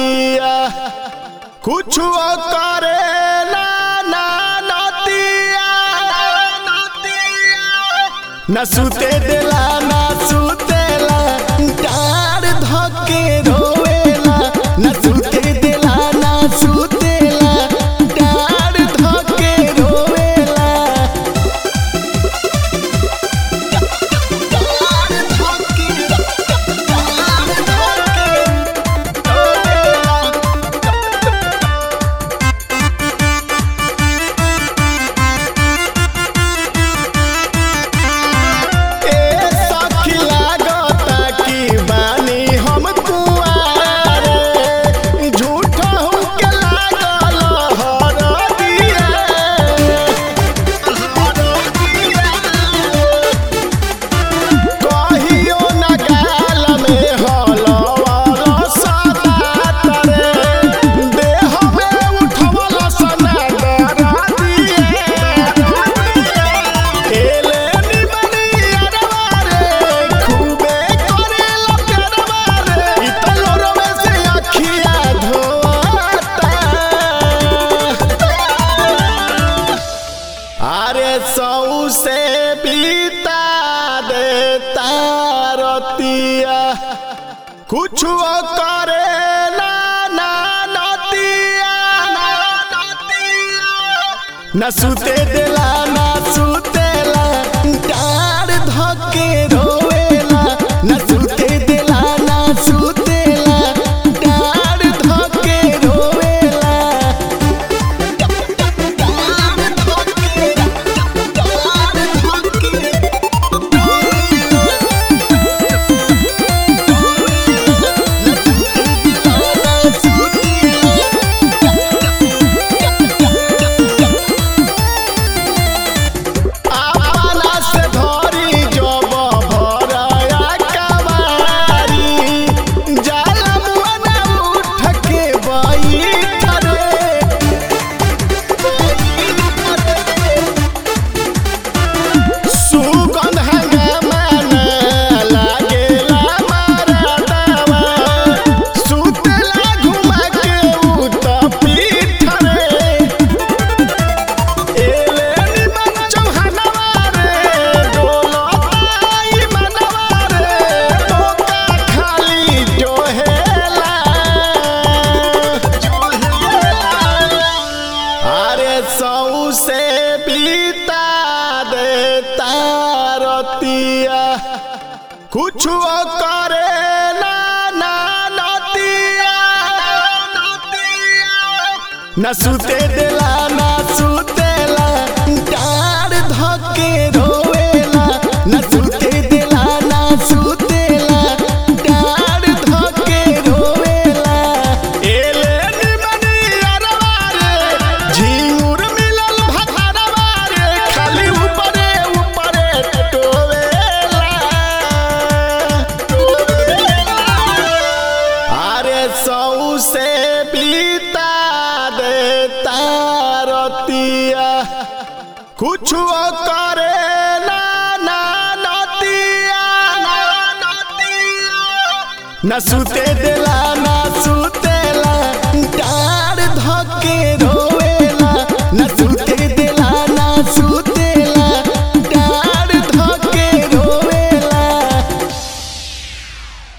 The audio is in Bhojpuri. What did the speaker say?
नतिया कुछ करे ना नतिया न सुते दिला ना सुतेला डार धके रोवेला न सुते दिला ना सुतेला डार धके रोवेला सौ से बीता देता रतिया कुछ करे ना नतिया न सुते दिला ना सुतेला डार धके रोवेला न सुते दिला ना सुतेला डार धके रोवेला सौ से बीता देता रतिया कुछ करे ना नतिया न सुते दिला ना सुतेला डार धके रोवेला न सुते दिला ना सुतेला डार धके रोवेला एले निमनी अरवारे झिंगुर मिलल भखरवारे खाली ऊपरे टोवेला अरे सौ से बीता देता रतिया कुछ करे ना नतिया न सुते दिला ना सुतेला डार धके